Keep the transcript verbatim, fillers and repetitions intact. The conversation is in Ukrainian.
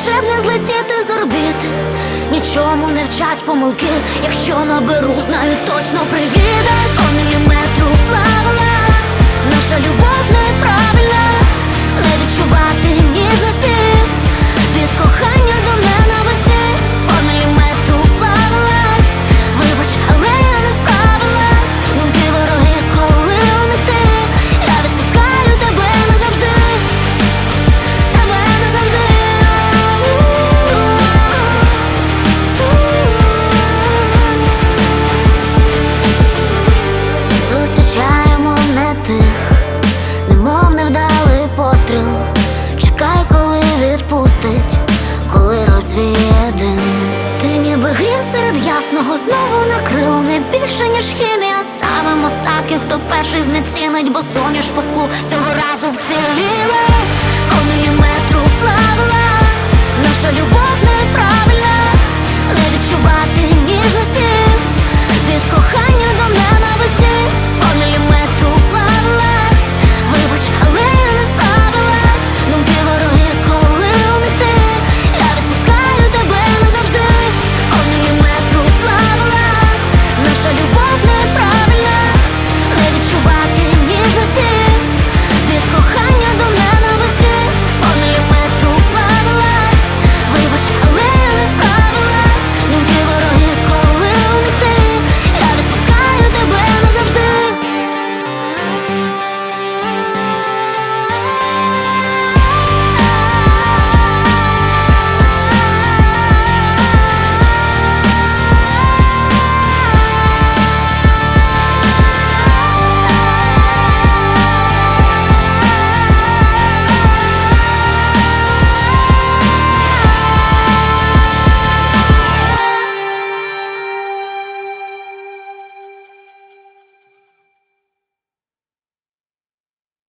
лише б не злетіти з орбіти. Нічому не вчать помилки, якщо наберу, знаю точно приїдеш. По міліметру плавала, наша любов неправильна, не відчувати ніжності від кохання до ненависті. По міліметру плавалась, вибач, але я не справилась. Думки вороги, коли уникти, я відпускаю тебе назавжди, тебе назавжди. Зустрічаємо не тих, немов невдалий постріл. Чекай, коли відпустить, коли розвіє дим. Ти ніби грім серед ясного, знову накрил. Не більше, ніж хімія, ставимо ставки, хто перший знецінить, бо соняш по склу цього разу вціліли. По міліметру плавала, наша любов неправильна, не відчувати